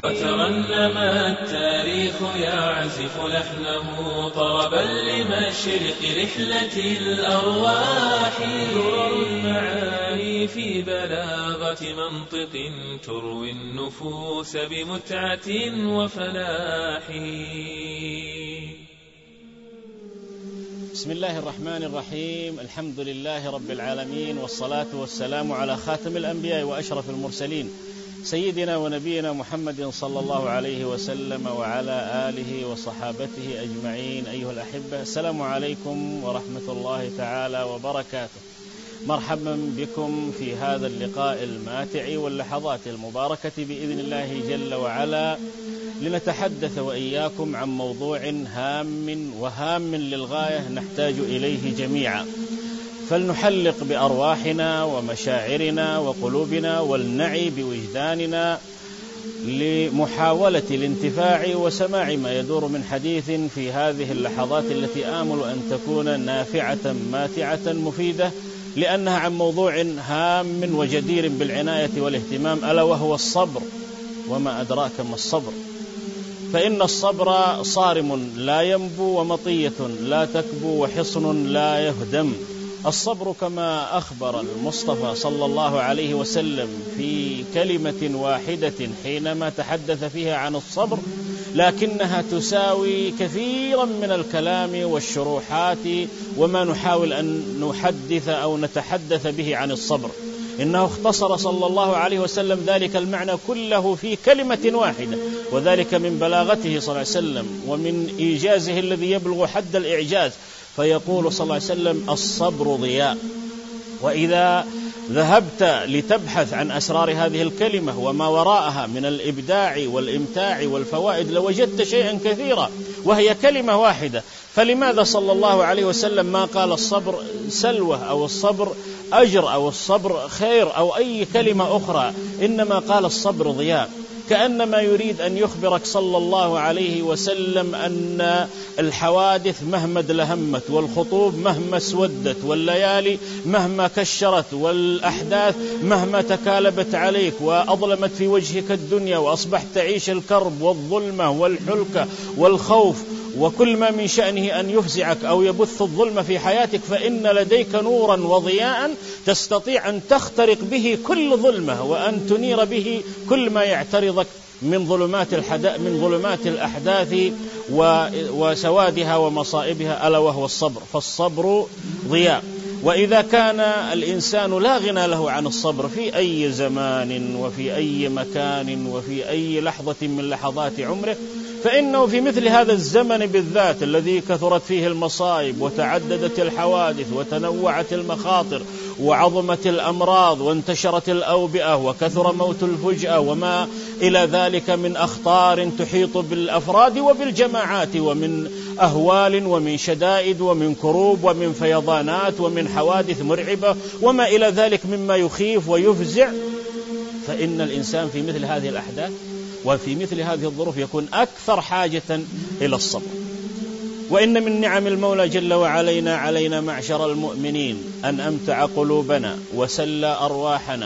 وترنم التاريخ يعزف لحنه طربا لمشرق رحلة الأرواح. درر المعاني في بلاغة منطق تروي النفوس بمتعة وفلاح. بسم الله الرحمن الرحيم. الحمد لله رب العالمين، والصلاة والسلام على خاتم الأنبياء وأشرف المرسلين سيدنا ونبينا محمد صلى الله عليه وسلم وعلى آله وصحابته أجمعين. أيها الأحبة، السلام عليكم ورحمة الله تعالى وبركاته. مرحبا بكم في هذا اللقاء الماتع واللحظات المباركة بإذن الله جل وعلا، لنتحدث وإياكم عن موضوع هام للغاية نحتاج إليه جميعا، فلنحلق بأرواحنا ومشاعرنا وقلوبنا ولنعي بوجداننا لمحاولة الانتفاع وسماع ما يدور من حديث في هذه اللحظات التي آمل أن تكون نافعة ماتعة مفيدة، لأنها عن موضوع هام وجدير بالعناية والاهتمام، ألا وهو الصبر. وما أدراك ما الصبر؟ فإن الصبر صارم لا ينبو، ومطية لا تكبو، وحصن لا يهدم. الصبر كما أخبر المصطفى صلى الله عليه وسلم في كلمة واحدة حينما تحدث فيها عن الصبر، لكنها تساوي كثيرا من الكلام والشروحات وما نحاول أن نحدث أو نتحدث به عن الصبر. إنه اختصر صلى الله عليه وسلم ذلك المعنى كله في كلمة واحدة، وذلك من بلاغته صلى الله عليه وسلم ومن إيجازه الذي يبلغ حد الإعجاز، فيقول صلى الله عليه وسلم: الصبر ضياء. وإذا ذهبت لتبحث عن أسرار هذه الكلمة وما وراءها من الإبداع والإمتاع والفوائد لوجدت شيئا كثيرا، وهي كلمة واحدة. فلماذا صلى الله عليه وسلم ما قال الصبر سلوة أو الصبر أجر أو الصبر خير أو أي كلمة أخرى، إنما قال الصبر ضياء؟ كأنما يريد أن يخبرك صلى الله عليه وسلم أن الحوادث مهما ادلهمت، والخطوب مهما اسودت، والليالي مهما كشرت، والأحداث مهما تكالبت عليك وأظلمت في وجهك الدنيا، وأصبحت تعيش الكرب والظلمة والحلكة والخوف وكل ما من شأنه أن يفزعك أو يبث الظلم في حياتك، فإن لديك نورا وضياء تستطيع أن تخترق به كل ظلمة، وأن تنير به كل ما يعترضك من ظلمات الأحداث وسوادها ومصائبها، ألا وهو الصبر. فالصبر ضياء. وإذا كان الإنسان لا غنى له عن الصبر في أي زمان وفي أي مكان وفي أي لحظة من لحظات عمره، فإنه في مثل هذا الزمن بالذات الذي كثرت فيه المصائب وتعددت الحوادث وتنوعت المخاطر وعظمت الأمراض وانتشرت الأوبئة وكثر موت الفجأة وما إلى ذلك من أخطار تحيط بالأفراد وبالجماعات، ومن أهوال ومن شدائد ومن كروب ومن فيضانات ومن حوادث مرعبة وما إلى ذلك مما يخيف ويفزع، فإن الإنسان في مثل هذه الأحداث وفي مثل هذه الظروف يكون أكثر حاجة إلى الصبر. وإن من نعم المولى جل وعلا علينا معشر المؤمنين أن أمتع قلوبنا وسلى أرواحنا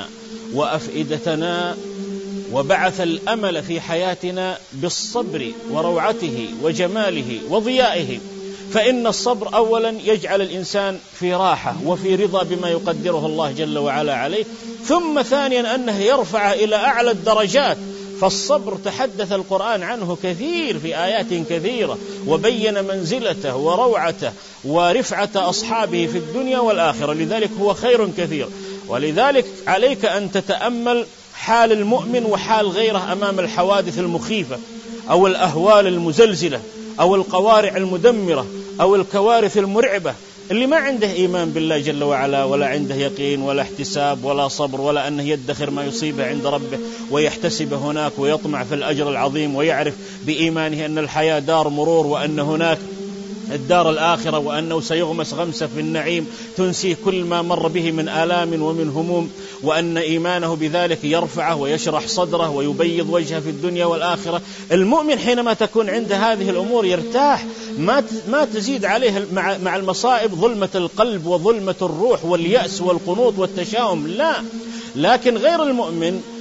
وأفئدتنا وبعث الأمل في حياتنا بالصبر وروعته وجماله وضيائه. فإن الصبر أولا يجعل الإنسان في راحة وفي رضا بما يقدره الله جل وعلا عليه، ثم ثانيا أنه يرفع إلى أعلى الدرجات. فالصبر تحدث القرآن عنه كثير في آيات كثيرة، وبين منزلته وروعته ورفعة أصحابه في الدنيا والآخرة، لذلك هو خير كثير. ولذلك عليك أن تتأمل حال المؤمن وحال غيره أمام الحوادث المخيفة أو الأهوال المزلزلة أو القوارع المدمرة أو الكوارث المرعبة، اللي ما عنده إيمان بالله جل وعلا ولا عنده يقين ولا احتساب ولا صبر ولا أنه يدخر ما يصيبه عند ربه ويحتسب هناك ويطمع في الأجر العظيم، ويعرف بإيمانه أن الحياة دار مرور وأن هناك الدار الآخرة، وأنه سيغمس غمسة في النعيم تنسيه كل ما مر به من آلام ومن هموم، وأن إيمانه بذلك يرفعه ويشرح صدره ويبيض وجهه في الدنيا والآخرة. المؤمن حينما تكون عند هذه الأمور يرتاح، ما تزيد عليه مع المصائب ظلمة القلب وظلمة الروح واليأس والقنوط والتشاؤم، لا. لكن غير المؤمن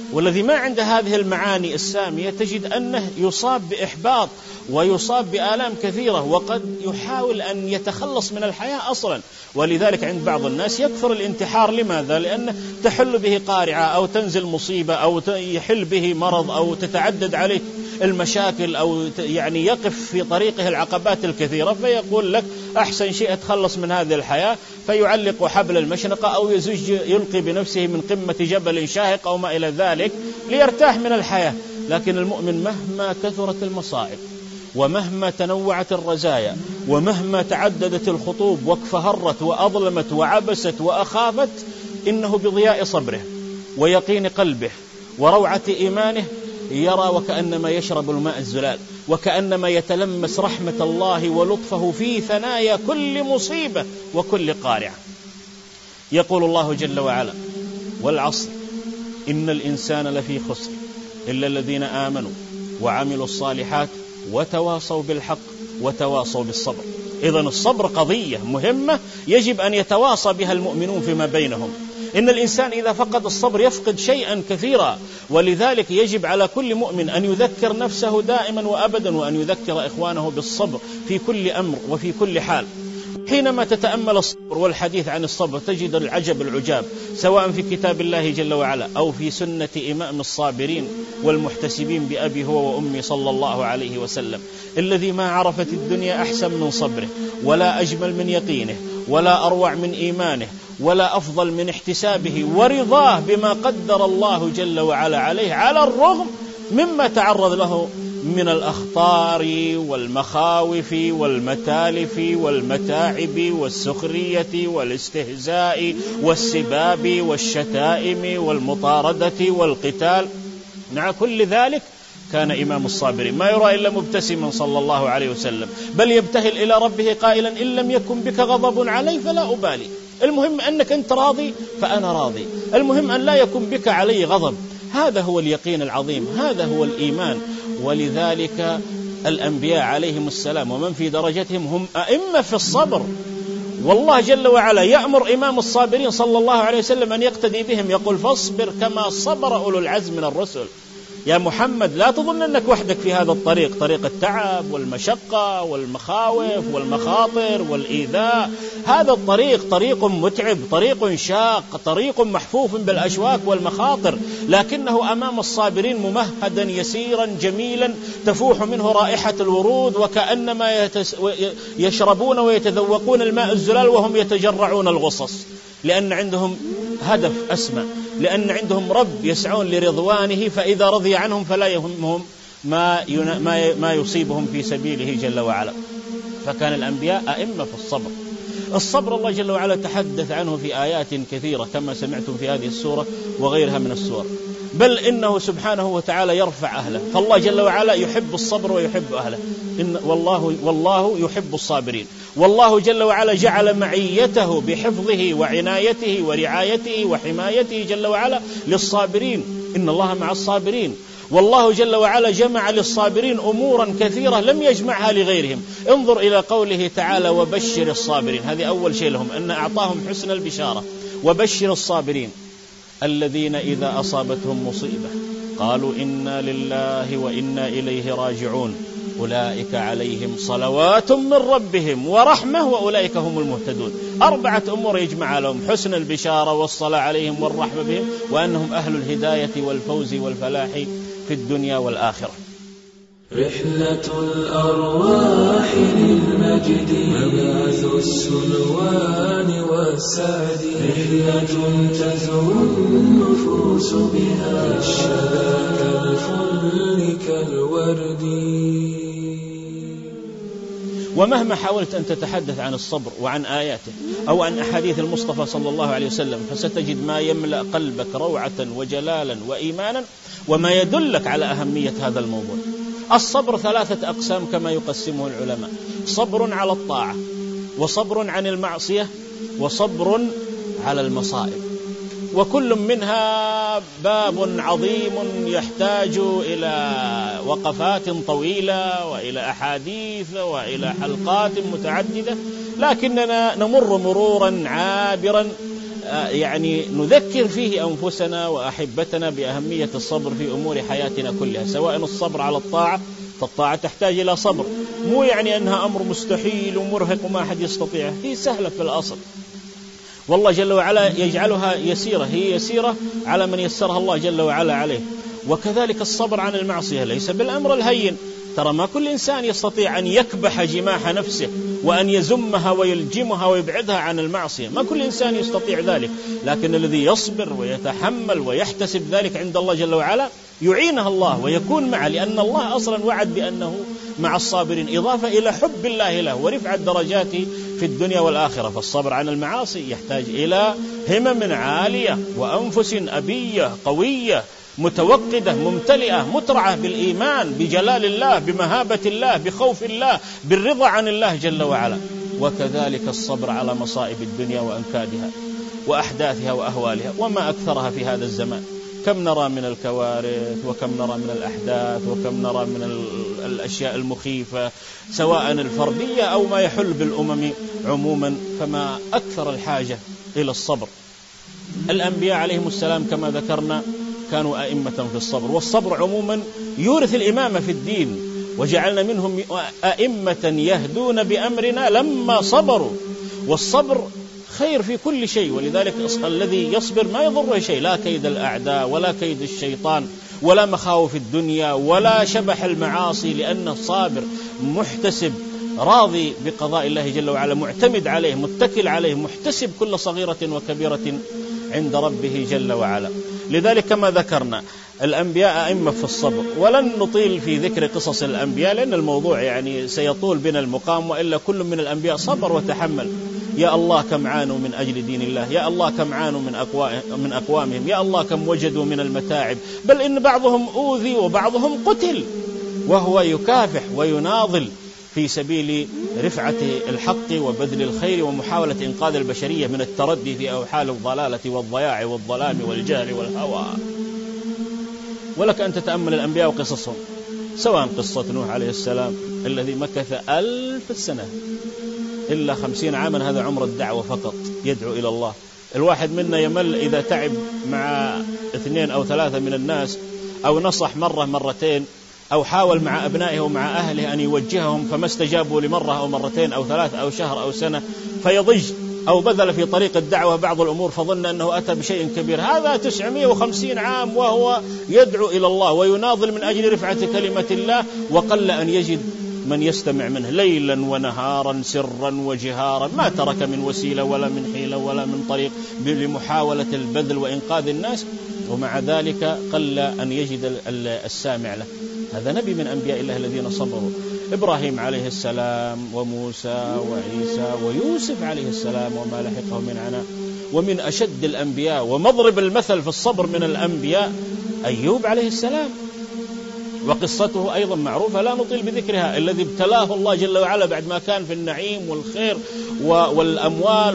والذي ما عنده هذه المعاني السامية تجد أنه يصاب بإحباط ويصاب بآلام كثيرة، وقد يحاول أن يتخلص من الحياة أصلا. ولذلك عند بعض الناس يكثر الانتحار. لماذا؟ لأنه تحل به قارعة أو تنزل مصيبة أو يحل به مرض أو تتعدد عليه المشاكل أو يعني يقف في طريقه العقبات الكثيرة، فيقول لك أحسن شيء أتخلص من هذه الحياة، فيعلق حبل المشنقة أو يزج يلقي بنفسه من قمة جبل شاهق أو ما إلى ذلك ليرتاح من الحياة. لكن المؤمن مهما كثرت المصائب ومهما تنوعت الرزايا ومهما تعددت الخطوب واكفهرت وأظلمت وعبست وأخافت، إنه بضياء صبره ويقين قلبه وروعة إيمانه يرى وكأنما يشرب الماء الزلال، وكأنما يتلمس رحمة الله ولطفه في ثنايا كل مصيبة وكل قارعة. يقول الله جل وعلا: والعصر إن الإنسان لفي خسر إلا الذين آمنوا وعملوا الصالحات وتواصوا بالحق وتواصوا بالصبر. إذن الصبر قضية مهمة يجب أن يتواصى بها المؤمنون فيما بينهم. إن الإنسان إذا فقد الصبر يفقد شيئا كثيرا، ولذلك يجب على كل مؤمن أن يذكر نفسه دائما وأبدا وأن يذكر إخوانه بالصبر في كل أمر وفي كل حال. حينما تتأمل الصبر والحديث عن الصبر تجد العجب العجاب، سواء في كتاب الله جل وعلا أو في سنة إمام الصابرين والمحتسبين بأبي هو وأمي صلى الله عليه وسلم، الذي ما عرفت الدنيا أحسن من صبره، ولا أجمل من يقينه، ولا أروع من إيمانه، ولا أفضل من احتسابه ورضاه بما قدر الله جل وعلا عليه، على الرغم مما تعرض له من الأخطار والمخاوف والمتالف والمتاعب والسخرية والاستهزاء والسباب والشتائم والمطاردة والقتال. مع كل ذلك كان إمام الصابرين ما يرى إلا مبتسما صلى الله عليه وسلم، بل يبتهل إلى ربه قائلا: إن لم يكن بك غضب علي فلا أبالي. المهم أنك أنت راضي فأنا راضي، المهم أن لا يكن بك علي غضب. هذا هو اليقين العظيم، هذا هو الإيمان. ولذلك الأنبياء عليهم السلام ومن في درجتهم هم أئمة في الصبر، والله جل وعلا يأمر إمام الصابرين صلى الله عليه وسلم أن يقتدي بهم، يقول: فاصبر كما صبر أولو العزم من الرسل. يا محمد لا تظن أنك وحدك في هذا الطريق، طريق التعب والمشقة والمخاوف والمخاطر والإيذاء. هذا الطريق طريق متعب، طريق شاق، طريق محفوف بالأشواك والمخاطر، لكنه أمام الصابرين ممهدا يسيرا جميلا تفوح منه رائحة الورود، وكأنما يشربون ويتذوقون الماء الزلال وهم يتجرعون الغصص، لأن عندهم هدف أسمى، لأن عندهم رب يسعون لرضوانه، فإذا رضي عنهم فلا يهمهم ما يصيبهم في سبيله جل وعلا. فكان الأنبياء أئمة في الصبر. الصبر الله جل وعلا تحدث عنه في آيات كثيرة كما سمعتم في هذه السورة وغيرها من السور، بل إنه سبحانه وتعالى يرفع أهله. فالله جل وعلا يحب الصبر ويحب أهله، والله يحب الصابرين. والله جل وعلا جعل معيته بحفظه وعنايته ورعايته وحمايته جل وعلا للصابرين، إن الله مع الصابرين. والله جل وعلا جمع للصابرين أمورا كثيرة لم يجمعها لغيرهم. انظر إلى قوله تعالى: وبشر الصابرين. هذه أول شيء لهم، أن أعطاهم حسن البشارة. وبشر الصابرين الذين إذا أصابتهم مصيبة قالوا إنا لله وإنا إليه راجعون أولئك عليهم صلوات من ربهم ورحمة وأولئك هم المهتدون. 4 أمور يجمع لهم: حسن البشارة والصلاة عليهم والرحمة بهم، وأنهم أهل الهداية والفوز والفلاح في الدنيا والآخرة. رحلة الأرواح للمجد مبعث السلوان والسعد، رحلة تزهو النفوس بها الشباب كالفل كالورد. ومهما حاولت أن تتحدث عن الصبر وعن آياته أو عن أحاديث المصطفى صلى الله عليه وسلم فستجد ما يملأ قلبك روعة وجلالا وإيمانا وما يدلك على أهمية هذا الموضوع. الصبر 3 أقسام كما يقسمه العلماء: صبر على الطاعة، وصبر عن المعصية، وصبر على المصائب. وكل منها باب عظيم يحتاج إلى وقفات طويلة وإلى أحاديث وإلى حلقات متعددة، لكننا نمر مرورا عابرا يعني نذكر فيه أنفسنا وأحبتنا بأهمية الصبر في أمور حياتنا كلها، سواء الصبر على الطاعة، فالطاعة تحتاج إلى صبر، مو يعني أنها أمر مستحيل ومرهق وما أحد يستطيعه، هي سهلة في الأصل، والله جل وعلا يجعلها يسيرة، هي يسيرة على من يسرها الله جل وعلا عليه. وكذلك الصبر عن المعصية ليس بالأمر الهين، ترى ما كل إنسان يستطيع أن يكبح جماح نفسه وأن يزمها ويلجمها ويبعدها عن المعصية، ما كل إنسان يستطيع ذلك، لكن الذي يصبر ويتحمل ويحتسب ذلك عند الله جل وعلا يعينه الله ويكون معه، لأن الله أصلا وعد بأنه مع الصابرين، إضافة إلى حب الله له ورفع الدرجات في الدنيا والآخرة. فالصبر عن المعاصي يحتاج إلى همم عالية وأنفس أبية قوية متوقدة ممتلئة مترعة بالإيمان بجلال الله بمهابة الله بخوف الله بالرضا عن الله جل وعلا. وكذلك الصبر على مصائب الدنيا وأنكادها وأحداثها وأهوالها، وما أكثرها في هذا الزمان، كم نرى من الكوارث وكم نرى من الأحداث وكم نرى من الأشياء المخيفة سواء الفردية أو ما يحل بالأمم عموما، فما أكثر الحاجة إلى الصبر. الأنبياء عليهم السلام كما ذكرنا كانوا أئمة في الصبر، والصبر عموما يورث الإمامة في الدين، وجعلنا منهم أئمة يهدون بأمرنا لما صبروا. والصبر خير في كل شيء، ولذلك الذي يصبر ما يضره شيء، لا كيد الأعداء ولا كيد الشيطان ولا مخاوف الدنيا ولا شبح المعاصي، لأنه صابر محتسب راضي بقضاء الله جل وعلا، معتمد عليه متكل عليه، محتسب كل صغيرة وكبيرة عند ربه جل وعلا. لذلك كما ذكرنا الأنبياء أئمة في الصبر، ولن نطيل في ذكر قصص الأنبياء لأن الموضوع يعني سيطول بنا المقام، وإلا كل من الأنبياء صبر وتحمل. يا الله كم عانوا من أجل دين الله، يا الله كم عانوا من أقوامهم، يا الله كم وجدوا من المتاعب، بل إن بعضهم أوذي وبعضهم قتل وهو يكافح ويناضل في سبيل رفعة الحق وبذل الخير ومحاولة إنقاذ البشرية من التردي في أوحال الضلالة والضياع والظلام والجهل والهوى. ولك أن تتأمل الأنبياء وقصصهم، سواء قصة نوح عليه السلام الذي مكث 1000 سنة إلا 50 عاما، هذا عمر الدعوة فقط يدعو إلى الله. الواحد منا يمل إذا تعب مع 2 أو 3 من الناس، أو نصح مرة مرتين، أو حاول مع أبنائه ومع أهله أن يوجههم فما استجابوا لمرة أو مرتين أو 3 أو شهر أو سنة فيضج، أو بذل في طريق الدعوة بعض الأمور فظن أنه أتى بشيء كبير. هذا 950 عام وهو يدعو إلى الله ويناضل من أجل رفعة كلمة الله، وقل أن يجد من يستمع منه ليلا ونهارا سرا وجهارا، ما ترك من وسيلة ولا من حيلة ولا من طريق لمحاولة البذل وإنقاذ الناس، ومع ذلك قل أن يجد السامع له. هذا نبي من أنبياء الله الذين صبروا، إبراهيم عليه السلام وموسى وعيسى ويوسف عليه السلام وما لحقه من عناء. ومن أشد الأنبياء ومضرب المثل في الصبر من الأنبياء أيوب عليه السلام، وقصته أيضا معروفة لا نطيل بذكرها، الذي ابتلاه الله جل وعلا بعد ما كان في النعيم والخير والأموال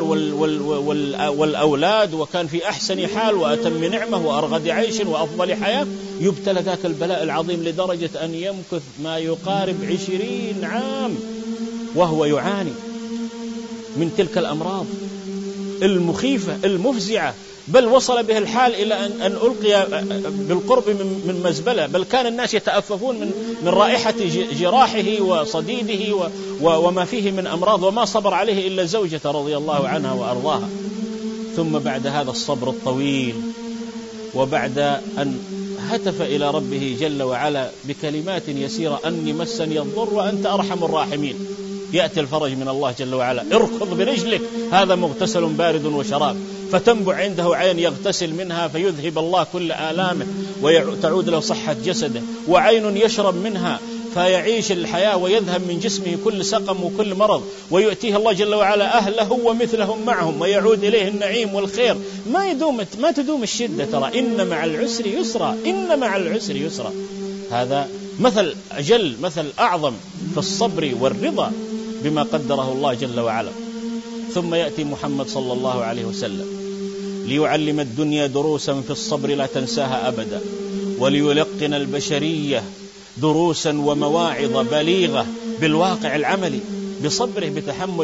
والأولاد، وكان في أحسن حال وأتم نعمة وأرغد عيش وأفضل حياة، يبتلى ذاك البلاء العظيم لدرجة أن يمكث ما يقارب 20 عام وهو يعاني من تلك الأمراض المخيفة المفزعة، بل وصل به الحال إلى أن ألقي بالقرب من مزبلة، بل كان الناس يتأففون من رائحة جراحه وصديده وما فيه من أمراض، وما صبر عليه إلا زوجة رضي الله عنها وأرضاها. ثم بعد هذا الصبر الطويل، وبعد أن هتف إلى ربه جل وعلا بكلمات يسيرة أني مسني الضر وأنت أرحم الراحمين، يأتي الفرج من الله جل وعلا، اركض برجلك هذا مغتسل بارد وشراب، فتنبع عنده عين يغتسل منها فيذهب الله كل آلامه وتعود له صحة جسده، وعين يشرب منها فيعيش الحياة ويذهب من جسمه كل سقم وكل مرض، ويؤتيه الله جل وعلا أهله ومثلهم معهم ويعود إليه النعيم والخير. ما تدوم الشدة، ترى إن مع العسر يسرا، إن مع العسر يسرا. هذا مثل أجل، مثل أعظم في الصبر والرضا بما قدره الله جل وعلا. ثم يأتي محمد صلى الله عليه وسلم ليعلم الدنيا دروسا في الصبر لا تنساها أبدا، وليلقن البشرية دروسا ومواعظ بليغة بالواقع العملي بصبره بتحمله.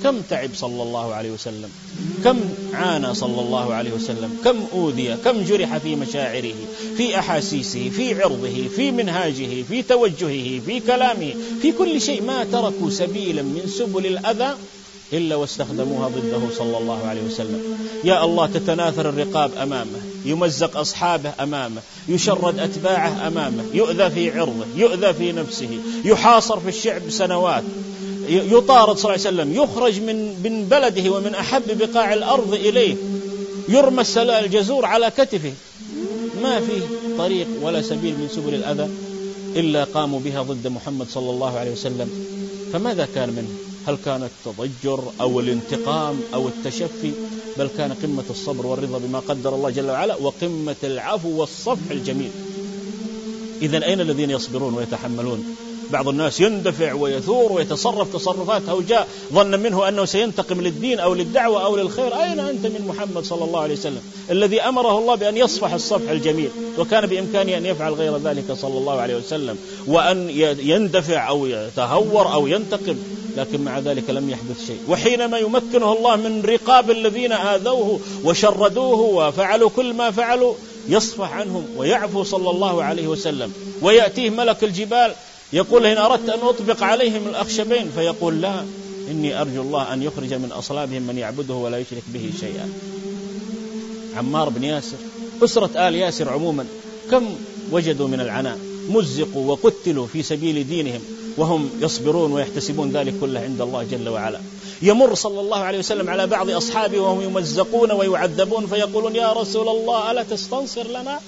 كم تعب صلى الله عليه وسلم، كم عانى صلى الله عليه وسلم، كم أوذي، كم جرح في مشاعره، في أحاسيسه، في عرضه، في منهاجه، في توجهه، في كلامه، في كل شيء. ما تركوا سبيلا من سبل الأذى إلا واستخدموها ضده صلى الله عليه وسلم. يا الله، تتناثر الرقاب أمامه، يمزق أصحابه أمامه، يشرد أتباعه أمامه، يؤذى في عرضه، يؤذى في نفسه، يحاصر في الشعب سنوات، يطارد صلى الله عليه وسلم، يخرج من بلده ومن أحب بقاع الأرض إليه، يرمى الجزور على كتفه. ما في طريق ولا سبيل من سبل الأذى إلا قاموا بها ضد محمد صلى الله عليه وسلم. فماذا كان منه؟ هل كان التضجر أو الانتقام أو التشفي؟ بل كان قمة الصبر والرضا بما قدر الله جل وعلا، وقمة العفو والصفح الجميل. إذن أين الذين يصبرون ويتحملون؟ بعض الناس يندفع ويثور ويتصرف تصرفات هوجاء ظن منه أنه سينتقم للدين أو للدعوة أو للخير. أين أنت من محمد صلى الله عليه وسلم الذي أمره الله بأن يصفح الصفح الجميل، وكان بإمكانه أن يفعل غير ذلك صلى الله عليه وسلم، وأن يندفع أو يتهور أو ينتقم، لكن مع ذلك لم يحدث شيء. وحينما يمكنه الله من رقاب الذين آذوه وشردوه وفعلوا كل ما فعلوا، يصفح عنهم ويعفو صلى الله عليه وسلم. ويأتيه ملك الجبال يقول: إن أردت أن أطبق عليهم الأخشبين، فيقول: لا، إني أرجو الله أن يخرج من أصلابهم من يعبده ولا يشرك به شيئا. عمار بن ياسر، أسرة آل ياسر عموما، كم وجدوا من العناء، مزقوا وقتلوا في سبيل دينهم وهم يصبرون ويحتسبون ذلك كله عند الله جل وعلا. يمر صلى الله عليه وسلم على بعض أصحابه وهم يمزقون ويعذبون، فيقولون: يا رسول الله، ألا تستنصر لنا؟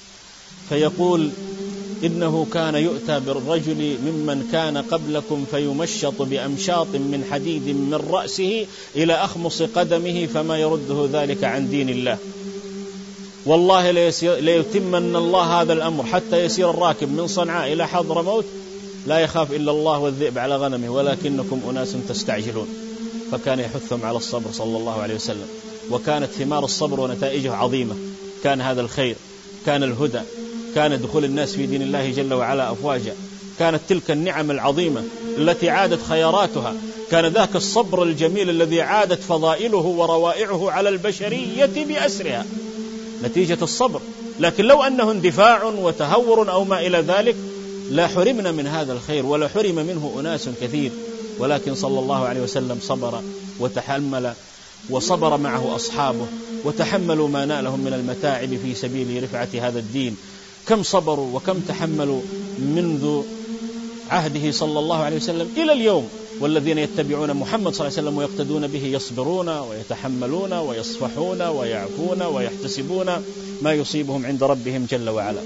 فيقول: إنه كان يؤتى بالرجل ممن كان قبلكم فيمشط بأمشاط من حديد من رأسه إلى أخمص قدمه فما يرده ذلك عن دين الله. والله ليتمن الله هذا الأمر حتى يسير الراكب من صنعاء إلى حضرموت لا يخاف إلا الله والذئب على غنمه، ولكنكم أناس تستعجلون. فكان يحثهم على الصبر صلى الله عليه وسلم، وكانت ثمار الصبر ونتائجه عظيمة. كان هذا الخير، كان الهدى، كان دخول الناس في دين الله جل وعلا أفواجا، كانت تلك النعم العظيمة التي عادت خيراتها، كان ذاك الصبر الجميل الذي عادت فضائله وروائعه على البشرية بأسرها نتيجة الصبر. لكن لو أنه اندفاع وتهور أو ما إلى ذلك لا حرمنا من هذا الخير ولا حرم منه أناس كثير. ولكن صلى الله عليه وسلم صبر وتحمل، وصبر معه أصحابه وتحملوا ما نالهم من المتاعب في سبيل رفعة هذا الدين. كم صبروا وكم تحملوا منذ عهده صلى الله عليه وسلم إلى اليوم. والذين يتبعون محمد صلى الله عليه وسلم ويقتدون به يصبرون ويتحملون ويصفحون ويعفون ويحتسبون ما يصيبهم عند ربهم جل وعلا.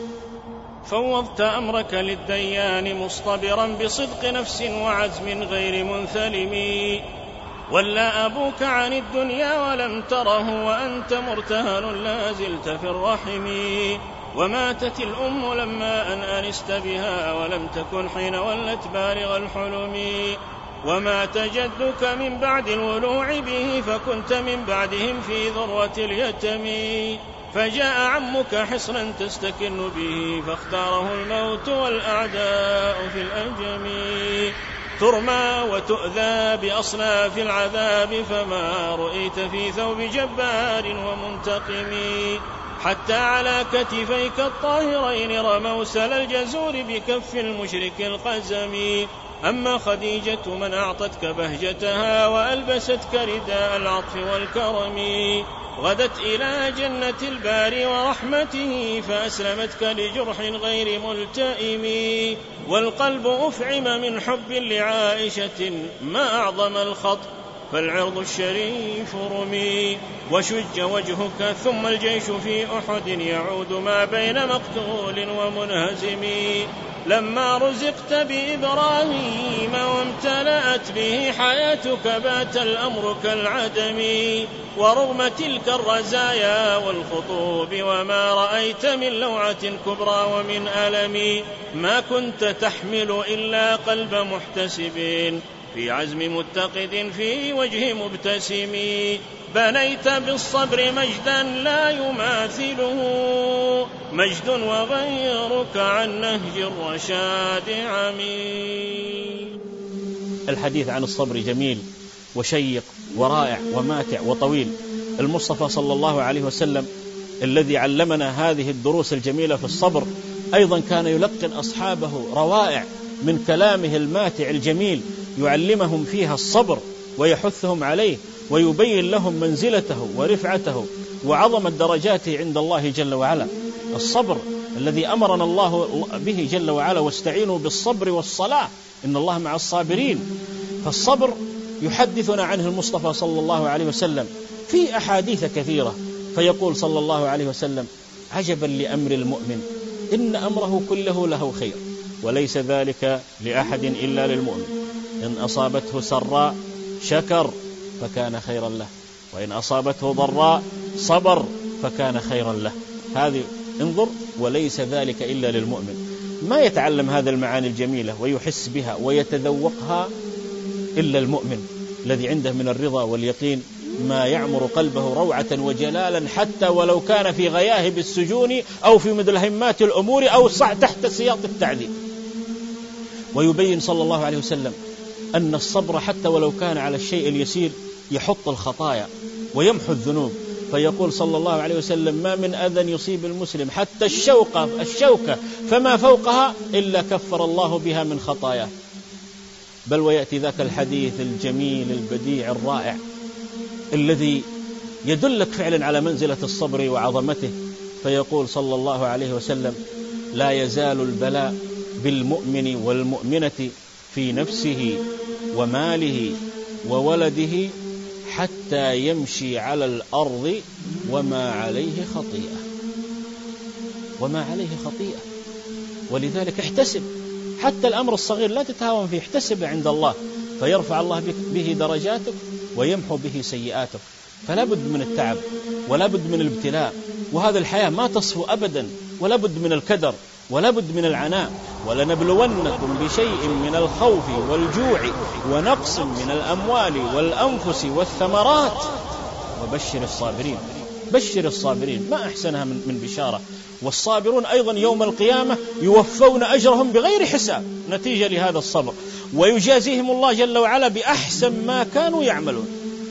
فوضت أمرك للديان مصطبرا بصدق نفس وعزم غير منثلم، ولا أبوك عن الدنيا ولم تره وأنت مرتهن لا زلت في الرحم، وماتت الأم لما أن أنست بها ولم تكن حين ولت بالغ الحلم، ومات جدك من بعد الولوع به فكنت من بعدهم في ذروة اليتم، فجاء عمك حصنا تستكن به فاختاره الموت والأعداء في الأنجم، ترمى وتؤذى بأصناف العذاب فما رؤيت في ثوب جبار ومنتقم، حتى على كتفيك الطاهرين رموا سل الجزور بكف المشرك القزم، أما خديجة من أعطتك بهجتها وألبستك رداء العطف والكرم، غدت إلى جنة الباري ورحمته فأسلمتك لجرح غير ملتئم، والقلب أفعم من حب لعائشة ما أعظم الخطر فالعرض الشريف رمي، وشج وجهك ثم الجيش في أحد يعود ما بين مقتول ومنهزم، لما رزقت بإبراهيم وامتلأت به حياتك بات الأمر كالعدم، ورغم تلك الرزايا والخطوب وما رأيت من لوعة كبرى ومن ألم، ما كنت تحمل إلا قلب محتسب في عزم متقد في وجه مبتسم، بنيت بالصبر مجدا لا يماثله مجد وغيرك عن نهج الرشاد عمي. الحديث عن الصبر جميل، وشيق ورائع وماتع وطويل. المصطفى صلى الله عليه وسلم الذي علمنا هذه الدروس الجميلة في الصبر أيضا كان يلقن أصحابه روائع من كلامه الماتع الجميل، يعلمهم فيها الصبر ويحثهم عليه ويبين لهم منزلته ورفعته وعظم درجاته عند الله جل وعلا. الصبر الذي أمرنا الله به جل وعلا: واستعينوا بالصبر والصلاة إن الله مع الصابرين. فالصبر يحدثنا عنه المصطفى صلى الله عليه وسلم في أحاديث كثيرة، فيقول صلى الله عليه وسلم: عجبا لأمر المؤمن إن أمره كله له خير وليس ذلك لأحد إلا للمؤمن، إن أصابته سراء شكر فكان خيرا له وإن أصابته ضراء صبر فكان خيرا له. هذه انظر، وليس ذلك إلا للمؤمن. ما يتعلم هذا المعاني الجميلة ويحس بها ويتذوقها إلا المؤمن الذي عنده من الرضا واليقين ما يعمر قلبه روعة وجلالا، حتى ولو كان في غياهب السجون أو في مدلهمات الأمور أو تحت سياط التعذيب. ويبين صلى الله عليه وسلم أن الصبر حتى ولو كان على الشيء اليسير يحط الخطايا ويمحو الذنوب. فيقول صلى الله عليه وسلم: ما من أذى يصيب المسلم حتى الشوكة فما فوقها إلا كفر الله بها من خطاياه. بل ويأتي ذاك الحديث الجميل البديع الرائع الذي يدلك فعلا على منزلة الصبر وعظمته. فيقول صلى الله عليه وسلم: لا يزال البلاء بالمؤمن والمؤمنة في نفسه وماله وولده حتى يمشي على الأرض وما عليه خطيئة. ولذلك احتسب حتى الأمر الصغير، لا تتهاون فيه، احتسب عند الله فيرفع الله به درجاتك ويمحو به سيئاتك. فلا بد من التعب ولا بد من الابتلاء، وهذا الحياة ما تصفو أبدا، ولا بد من الكدر ولا بد من العناء. ولنبلونكم بشيء من الخوف والجوع ونقص من الأموال والأنفس والثمرات بشر الصابرين. ما أحسنها من بشارة. والصابرون أيضا يوم القيامة يوفون أجرهم بغير حساب نتيجة لهذا الصبر، ويجازيهم الله جل وعلا بأحسن ما كانوا يعملون.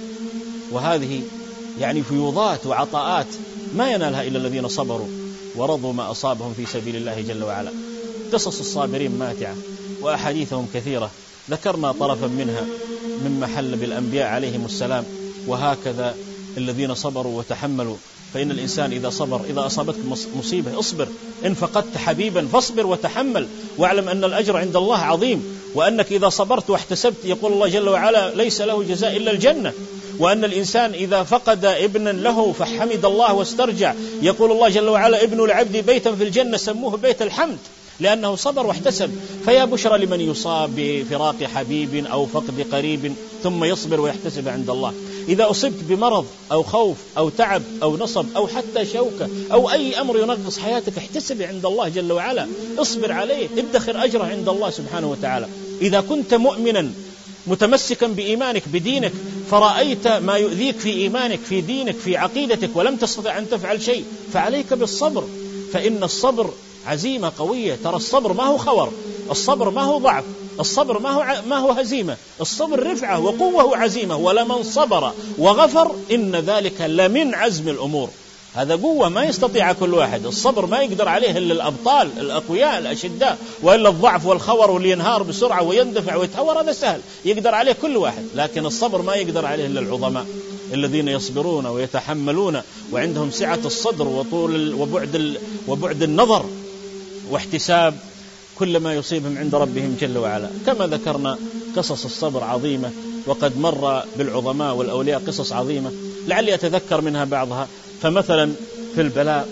وهذه يعني فيوضات وعطاءات ما ينالها إلا الذين صبروا ورضوا ما أصابهم في سبيل الله جل وعلا. قصص الصابرين ماتعة وأحاديثهم كثيرة، ذكرنا طرفا منها مما حل بالأنبياء عليهم السلام. وهكذا الذين صبروا وتحملوا. فإن الإنسان إذا صبر، إذا أصابتك مصيبة اصبر، إن فقدت حبيبا فاصبر وتحمل، واعلم أن الأجر عند الله عظيم، وأنك إذا صبرت واحتسبت يقول الله جل وعلا: ليس له جزاء إلا الجنة. وأن الإنسان إذا فقد ابنا له فحمد الله واسترجع يقول الله جل وعلا: ابن العبد بيتا في الجنة سموه بيت الحمد، لأنه صبر واحتسب. فيا بشرى لمن يصاب بفراق حبيب أو فقد قريب ثم يصبر ويحتسب عند الله. إذا أصبت بمرض أو خوف أو تعب أو نصب أو حتى شوكة أو أي أمر ينقص حياتك، احتسب عند الله جل وعلا، اصبر عليه، ادخر أجره عند الله سبحانه وتعالى. إذا كنت مؤمنا متمسكا بإيمانك بدينك فرأيت ما يؤذيك في إيمانك في دينك في عقيدتك ولم تستطع أن تفعل شيء، فعليك بالصبر، فإن الصبر عزيمة قوية. ترى الصبر ما هو خور، الصبر ما هو ضعف، الصبر ما هو هزيمة، الصبر رفعة وقوة وعزيمة. ولمن صبر وغفر إن ذلك لمن عزم الأمور. هذا قوة ما يستطيع كل واحد. الصبر ما يقدر عليه إلا الأبطال الأقوياء الأشداء، وإلا الضعف والخور واللي ينهار بسرعة ويندفع ويتهور هذا سهل يقدر عليه كل واحد، لكن الصبر ما يقدر عليه إلا العظماء الذين يصبرون ويتحملون وعندهم سعة الصدر وطول وبعد النظر واحتساب كل ما يصيبهم عند ربهم جل وعلا. كما ذكرنا قصص الصبر عظيمة، وقد مر بالعظماء والأولياء قصص عظيمة لعلي أتذكر منها بعضها. فمثلا في البلاء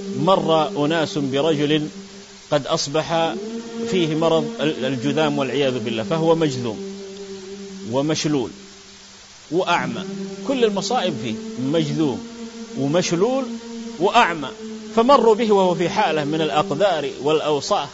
مر أناس برجل قد أصبح فيه مرض الجذام والعياذ بالله، فهو مجذوم ومشلول وأعمى، كل المصائب فيه، مجذوم ومشلول وأعمى. فمروا به وهو في حالة من الأقدار والأوصاف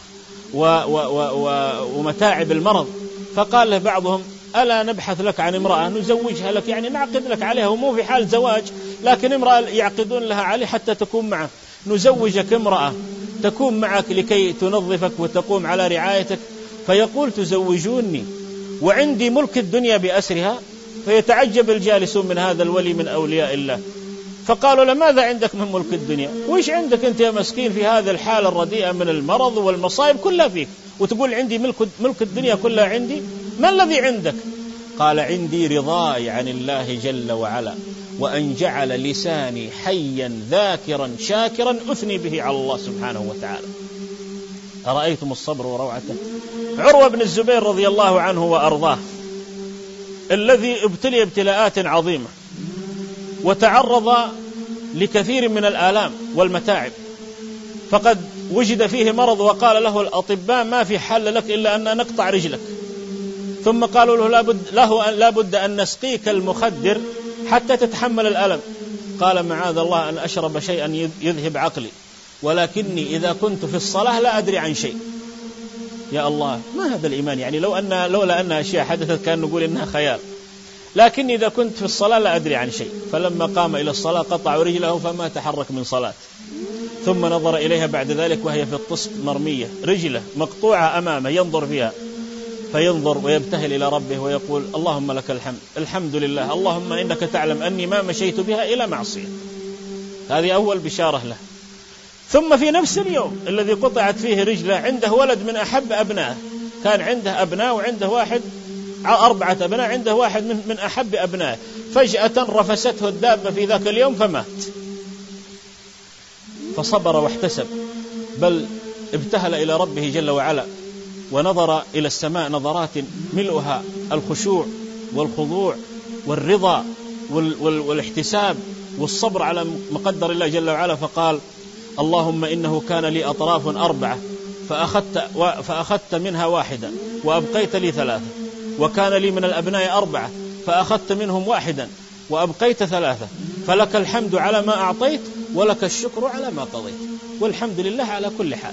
ومتاعب المرض. فقال له بعضهم: ألا نبحث لك عن امرأة نزوجها لك، يعني نعقد لك عليها، ومو في حال زواج لكن امرأة يعقدون لها عليه حتى تكون معه، نزوجك امرأة تكون معك لكي تنظفك وتقوم على رعايتك. فيقول: تزوجوني وعندي ملك الدنيا بأسرها؟ فيتعجب الجالسون من هذا الولي من أولياء الله، فقالوا له ماذا عندك من ملك الدنيا؟ وإيش عندك أنت يا مسكين في هذه الحالة الرديئة من المرض والمصائب كلها فيك، وتقول عندي ملك الدنيا كلها عندي؟ ما الذي عندك؟ قال عندي رضاي عن الله جل وعلا، وأن جعل لساني حيا ذاكرا شاكرا أثني به على الله سبحانه وتعالى. أرأيتم الصبر وروعته؟ عروة بن الزبير رضي الله عنه وأرضاه الذي ابتلي ابتلاءات عظيمة وتعرض لكثير من الآلام والمتاعب، فقد وجد فيه مرض وقال له الأطباء ما في حل لك إلا أن نقطع رجلك، ثم قالوا له لابد أن نسقيك المخدر حتى تتحمل الألم. قال معاذ الله أن أشرب شيئا يذهب عقلي، ولكني إذا كنت في الصلاة لا أدري عن شيء. يا الله، ما هذا الإيمان؟ يعني لولا أن أشياء حدثت كان نقول إنها خيال، لكن إذا كنت في الصلاة لا أدري عن شيء. فلما قام إلى الصلاة قطعوا رجله فما تحرك من صلاة، ثم نظر إليها بعد ذلك وهي في الطست مرمية، رجله مقطوعة أمامه ينظر فيها، فينظر ويبتهل إلى ربه ويقول اللهم لك الحمد، الحمد لله، اللهم إنك تعلم أني ما مشيت بها إلى معصية. هذه أول بشارة له. ثم في نفس اليوم الذي قطعت فيه رجله عنده ولد من أحب أبنائه، كان عنده أبناء وعنده 4 أبناء، عنده واحد من أحب أبنائه، فجأة رفسته الدابة في ذاك اليوم فمات. فصبر واحتسب، بل ابتهل إلى ربه جل وعلا ونظر إلى السماء نظرات ملؤها الخشوع والخضوع والرضا والاحتساب والصبر على مقدر الله جل وعلا، فقال اللهم إنه كان لي أطراف 4 فأخذت منها 1 وأبقيت لي 3، وكان لي من الأبناء 4 فأخذت منهم 1 وأبقيت 3، فلك الحمد على ما أعطيت ولك الشكر على ما قضيت، والحمد لله على كل حال.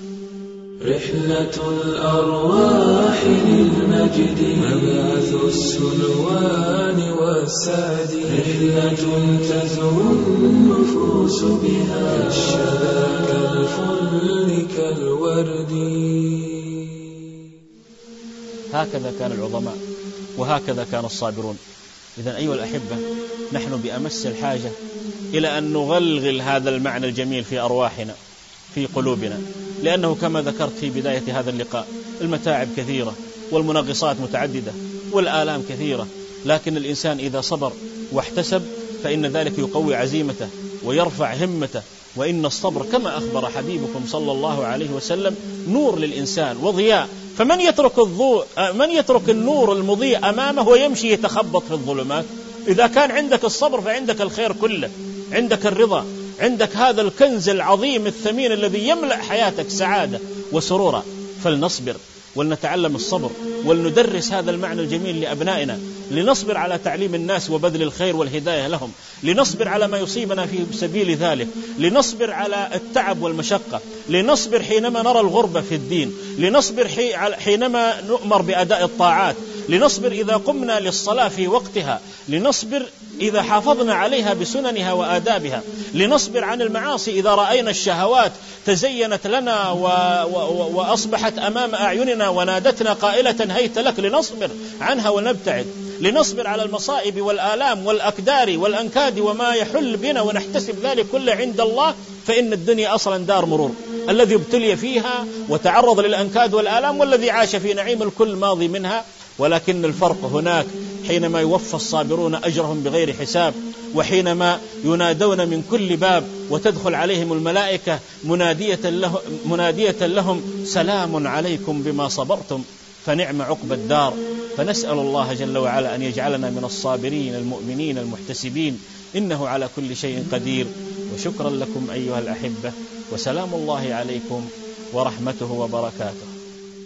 رحلة الأرواح للمجد مبعث السلوان والسعد، رحلة تزهو النفوس بها كالشذا كالفل كالورد. هكذا كان العظماء وهكذا كان الصابرون. إذن أيها الأحبة، نحن بأمس الحاجة إلى أن نغلغل هذا المعنى الجميل في أرواحنا في قلوبنا، لأنه كما ذكرت في بداية هذا اللقاء المتاعب كثيرة والمنغصات متعددة والآلام كثيرة، لكن الإنسان إذا صبر واحتسب فإن ذلك يقوي عزيمته ويرفع همته. وإن الصبر كما أخبر حبيبكم صلى الله عليه وسلم نور للإنسان وضياء، فمن يترك النور المضيء أمامه ويمشي يتخبط في الظلمات. إذا كان عندك الصبر فعندك الخير كله، عندك الرضا، عندك هذا الكنز العظيم الثمين الذي يملأ حياتك سعادة وسرورا. فلنصبر ولنتعلم الصبر ولندرس هذا المعنى الجميل لأبنائنا، لنصبر على تعليم الناس وبذل الخير والهداية لهم، لنصبر على ما يصيبنا في سبيل ذلك، لنصبر على التعب والمشقة، لنصبر حينما نرى الغربة في الدين، لنصبر حينما نؤمر بأداء الطاعات، لنصبر إذا قمنا للصلاة في وقتها، لنصبر إذا حافظنا عليها بسننها وآدابها، لنصبر عن المعاصي إذا رأينا الشهوات تزينت لنا وأصبحت أمام أعيننا ونادتنا قائلة هيت لك، لنصبر عنها ونبتعد، لنصبر على المصائب والآلام والأكدار والأنكاد وما يحل بنا ونحتسب ذلك كله عند الله، فإن الدنيا أصلا دار مرور، الذي ابتلي فيها وتعرض للأنكاد والآلام والذي عاش في نعيم الكل ماضي منها. ولكن الفرق هناك حينما يوفى الصابرون أجرهم بغير حساب، وحينما ينادون من كل باب وتدخل عليهم الملائكة منادية لهم سلام عليكم بما صبرتم فنعم عقب الدار. فنسأل الله جل وعلا أن يجعلنا من الصابرين المؤمنين المحتسبين، إنه على كل شيء قدير. وشكرا لكم أيها الأحبة، وسلام الله عليكم ورحمته وبركاته.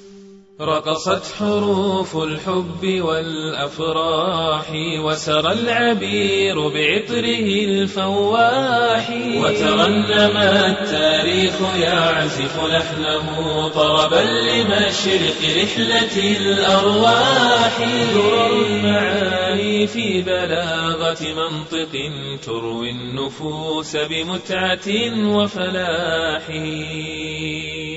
رقصت حروف الحب والأفراح، وسرى العبير بعطره الفواح، وترنم التاريخ يعزف لحنه طربا لمشرق رحلة الأرواح. درر المعاني في بلاغة منطق تروي النفوس بمتعة وفلاح.